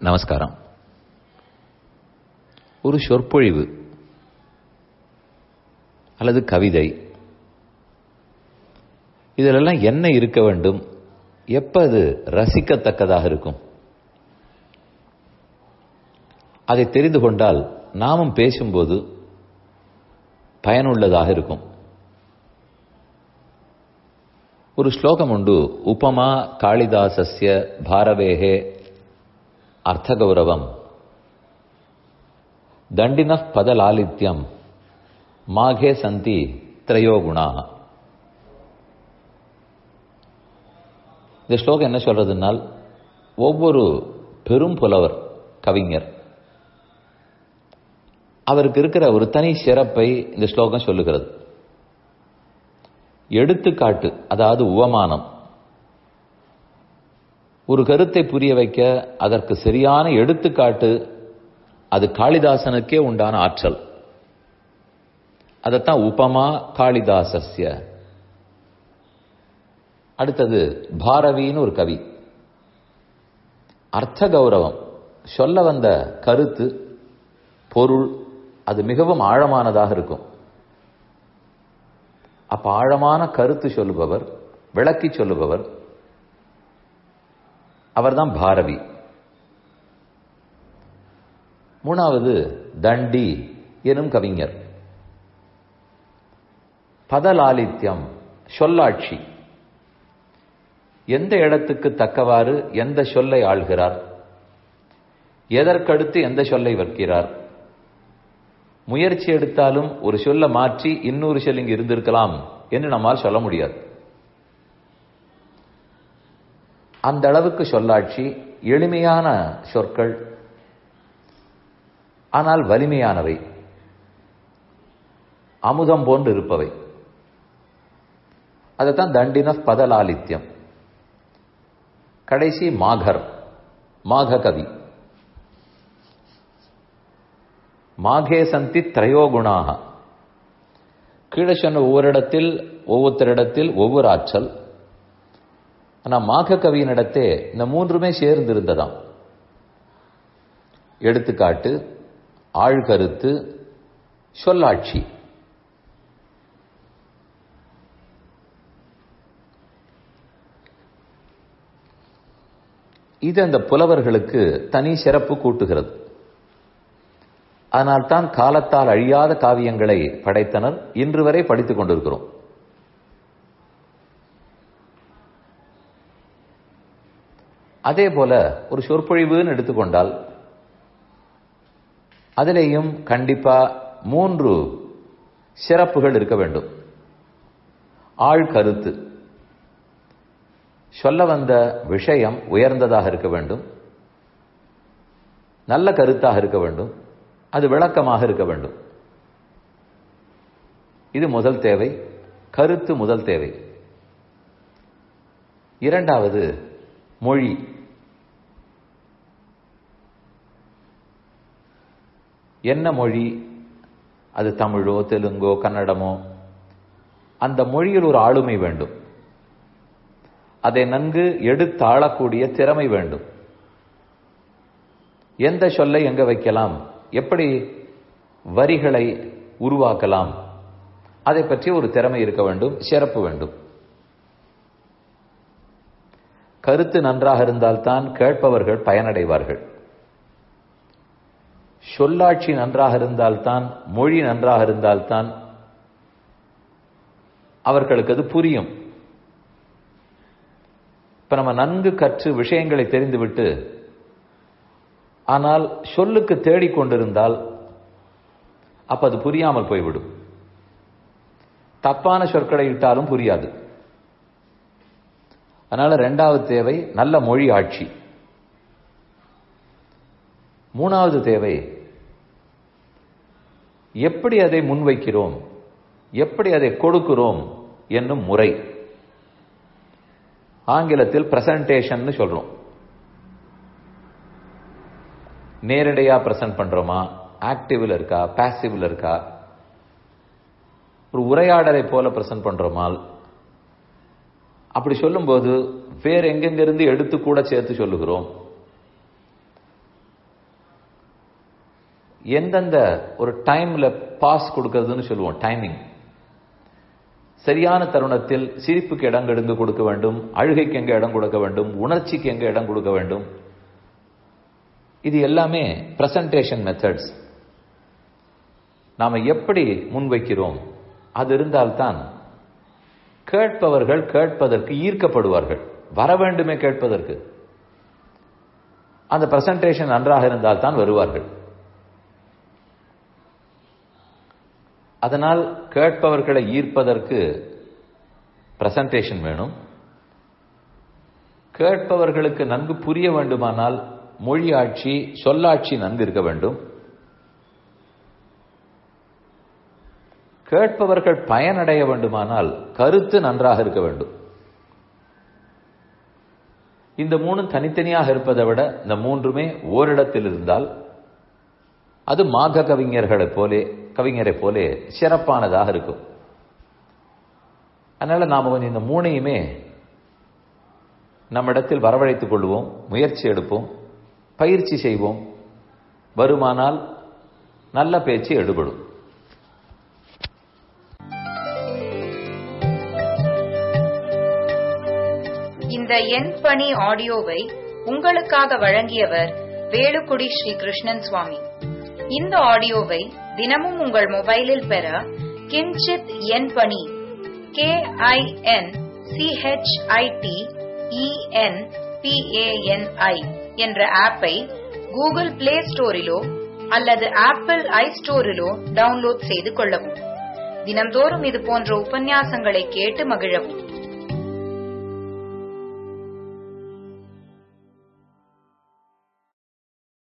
நமஸ்காரம். ஒரு சொற்பொழிவு அல்லது கவிதை, இதிலெல்லாம் என்ன இருக்க வேண்டும், எப்ப அது ரசிக்கத்தக்கதாக இருக்கும், அதை தெரிந்து கொண்டால் நாமும் பேசும்போது பயனுள்ளதாக இருக்கும். ஒரு ஸ்லோகம் உண்டு, உபமா காளிதாசஸ்ய பாரவேஹே அர்த்தகௌரவம் தண்டினஃ பதலாலித்யம் மாகே சந்தி திரையோகுணா. இந்த ஸ்லோகம் என்ன சொல்றதுனால், ஒவ்வொரு பெரும் புலவர் கவிஞர் அவருக்கு இருக்கிற ஒரு தனி சிறப்பை இந்த ஸ்லோகம் சொல்லுகிறது. எடுத்துக்காட்டு, அதாவது உவமானம், ஒரு கருத்தை புரிய வைக்க அதற்கு சரியான எடுத்துக்காட்டு, அது காளிதாசனுக்கே உண்டான ஆற்றல். அதைத்தான் உபமா காளிதாசஸ்ய. அடுத்தது பாரவின்னு ஒரு கவி. அர்த்த கௌரவம், சொல்ல வந்த கருத்து, பொருள், அது மிகவும் ஆழமானதாக இருக்கும். அப்ப ஆழமான கருத்து சொல்லுபவர், விளக்கி சொல்லுபவர், அவர்தான் பாரவி. மூணாவது தண்டி எனும் கவிஞர். பதலாலித்யம், சொல்லாட்சி, எந்த இடத்துக்கு தக்கவாறு எந்த சொல்லை ஆள்கிறார், எதற்கடுத்து எந்த சொல்லை வைக்கிறார். முயற்சி எடுத்தாலும் ஒரு சொல்ல மாற்றி இன்னொரு சொல் இங்கு இருந்திருக்கலாம் என்று நம்மால் சொல்ல முடியாது. அந்த அளவுக்கு சொல்லாட்சி, எளிமையான சொற்கள், ஆனால் வலிமையானவை, அமுதம் போன்று இருப்பவை. அதைத்தான் தண்டின பதலாலித்யம். கடைசி மாகர், மாக கவி. மாகே சந்தி திரையோகுணாக. கீழே சொன்ன ஒவ்வொருத்தரிடத்தில் ஒவ்வொரு ஆற்றல். ஆனால் மாக கவியினிடத்தே இந்த மூன்றுமே சேர்ந்து இருந்ததாம். எடுத்துக்காட்டு, ஆழ்கருத்து, சொல்லாட்சி. இது அந்த புலவர்களுக்கு தனி சிறப்பு கூட்டுகிறது. அதனால்தான் காலத்தால் அழியாத காவியங்களை படைத்தனர். இன்று வரை படித்துக் கொண்டிருக்கிறோம். அதே போல ஒரு சொற்பொழிவுன்னு எடுத்துக்கொண்டால் அதிலேயும் கண்டிப்பா 3 சிறப்புகள் இருக்க வேண்டும். ஆழ்கருத்து, சொல்ல வந்த விஷயம் உயர்ந்ததாக இருக்க வேண்டும், நல்ல கருத்தாக இருக்க வேண்டும், அது விளக்கமாக இருக்க வேண்டும். இது முதல் தேவை, கருத்து முதல் தேவை. இரண்டாவது மொழி. என்ன மொழி, அது தமிழோ தெலுங்கோ கன்னடமோ, அந்த மொழியில் ஒரு ஆளுமை வேண்டும். அதை நன்கு எடுத்தாளக்கூடிய திறமை வேண்டும். எந்த சொல்லை எங்க வைக்கலாம், எப்படி வரிகளை உருவாக்கலாம், அதை பற்றி ஒரு திறமை இருக்க வேண்டும், சிறப்பு வேண்டும். கருத்து நன்றாக இருந்தால்தான் கேட்பவர்கள் பயனடைவார்கள். சொல்லாட்சி நன்றாக இருந்தால்தான், மொழி நன்றாக இருந்தால்தான் அவர்களுக்கு அது புரியும். இப்ப நம்ம நன்கு கற்று விஷயங்களை தெரிந்துவிட்டு ஆனால் சொல்லுக்கு தேடிக்கொண்டிருந்தால் அப்ப அது புரியாமல் போய்விடும். தப்பான சொற்களை இட்டாலும் புரியாது. அதனால 2வது தேவை நல்ல மொழி ஆட்சி. 3வது தேவை எப்படி அதை முன்வைக்கிறோம், எப்படி அதை கொடுக்கிறோம் என்னும் முறை. ஆங்கிலத்தில் பிரசன்டேஷன் சொல்றோம். நேரடியா பிரசன்ட் பண்றோமா, ஆக்டிவ்ல இருக்கா, பாசிவ்ல இருக்கா, ஒரு உரையாடலை போல பிரசன்ட் பண்றோமால். அப்படி சொல்லும்போது வேற எங்கெங்கிருந்து எடுத்து கூட சேர்த்து சொல்லுகிறோம். எந்தெந்த ஒரு டைம்ல பாஸ் கொடுக்கறதுன்னு சொல்லுவோம், டைமிங். சரியான தருணத்தில் சிரிப்புக்கு இடம் கொடுக்க வேண்டும், அழுகைக்கு எங்க இடம் கொடுக்க வேண்டும், உணர்ச்சிக்கு எங்க இடம் கொடுக்க வேண்டும். இது எல்லாமே பிரசன்டேஷன் மெத்தட்ஸ். நாம எப்படி முன்வைக்கிறோம் அது இருந்தால்தான் கேட்பவர்கள் கேட்பதற்கு ஈர்க்கப்படுவார்கள். வர வேண்டுமே கேட்பதற்கு. அந்த பிரசன்டேஷன் நன்றாக இருந்தால்தான் வருவார்கள். அதனால் கேட்பவர்களை ஈர்ப்பதற்கு பிரசன்டேஷன் வேணும். கேட்பவர்களுக்கு நன்கு புரிய வேண்டுமானால் மொழியாட்சி, சொல்லாட்சி நன்கு இருக்க வேண்டும். கேட்பவர்கள் பயனடைய வேண்டுமானால் கருத்து நன்றாக இருக்க வேண்டும். இந்த மூணும் தனித்தனியாக இருப்பதை விட இந்த மூன்றுமே ஓரிடத்தில் இருந்தால் அது மாக கவிஞரை போலே சிறப்பானதாக இருக்கும். அதனால நாம கொஞ்சம் இந்த மூணையுமே நம்மிடத்தில் வரவழைத்துக் கொள்வோம், முயற்சி எடுப்போம், பயிற்சி செய்வோம். வருமானால் நல்ல பேச்சு எடுபடும். இந்த என் பணி ஆடியோவை உங்களுக்காக வழங்கியவர் வேலுக்குடி ஸ்ரீ கிருஷ்ணன் சுவாமி. இந்த ஆடியோவை தினமும் உங்கள் மொபைலில் பெற கிஞ்சித் என் பணி KINCHITENPANI என்ற ஆப்பை கூகுள் பிளே ஸ்டோரிலோ அல்லது ஆப்பிள் ஐஸ்டோரிலோ டவுன்லோட் செய்து கொள்ளவும். தினம்தோறும் இது போன்ற உபன்யாசங்களை கேட்டு மகிழவும்.